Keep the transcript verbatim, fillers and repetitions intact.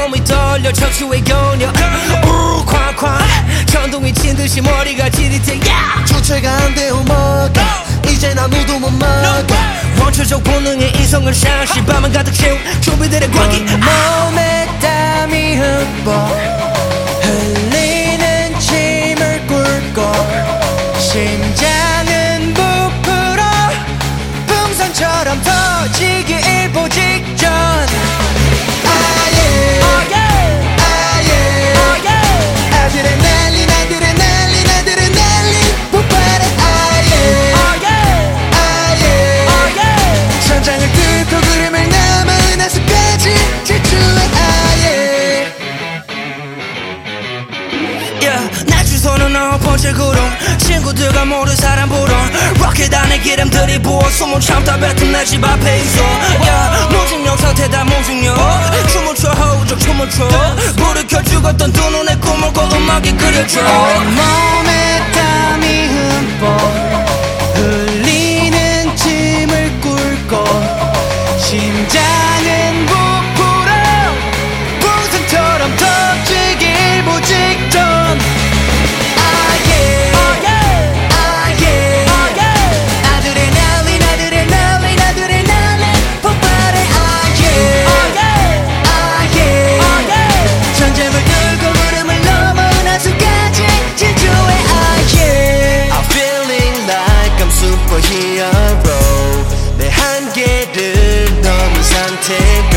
온몸이 떨려 척추에 겨녀 우 쾅쾅 천둥이 친 듯이 머리가 지릿해 yeah! 주체가 안 돼 오마가 이제 아무도 못 막아 원초적 본능의 이성을 상실 밤은 가득 채운 좀비들의 광기 몸에 땀이 흠뻑 흘리는 침을 꿀꺽 심장은 부풀어 풍선처럼 터지기 일보 직전 아예 아예 아드레날린 아드레날린 아드레날린 폭발해 아예 아예 천장을 뚫고 구름을 넘어 은하수까지 질주해 아예 yeah, 날 주소는 아홉 번째 구름 친구들과 모두 사람 부른 로켓 안에 기름들이 부어 숨을 참다 뱉은 내 집 앞에 있어 yeah, 무중력 상태다 무중력 춤을 춰 허우적 춤을 춰 불을 켜 죽었던 두 눈의 꿈을 꿔 음악이 그려져 몸에 땀이 흠뻑 흘리는 침을 꿀꺽 심장은 부풀어 풍선처럼 터지기 일보 직전 아예 아예 아드레날린 아드레날린 아드레날린 폭발해 아예 아예 전쟁을 들고 구름을 넘어 은하수까지 질주해 아예 I'm feeling like I'm superhero 내 한계를 넘은 상태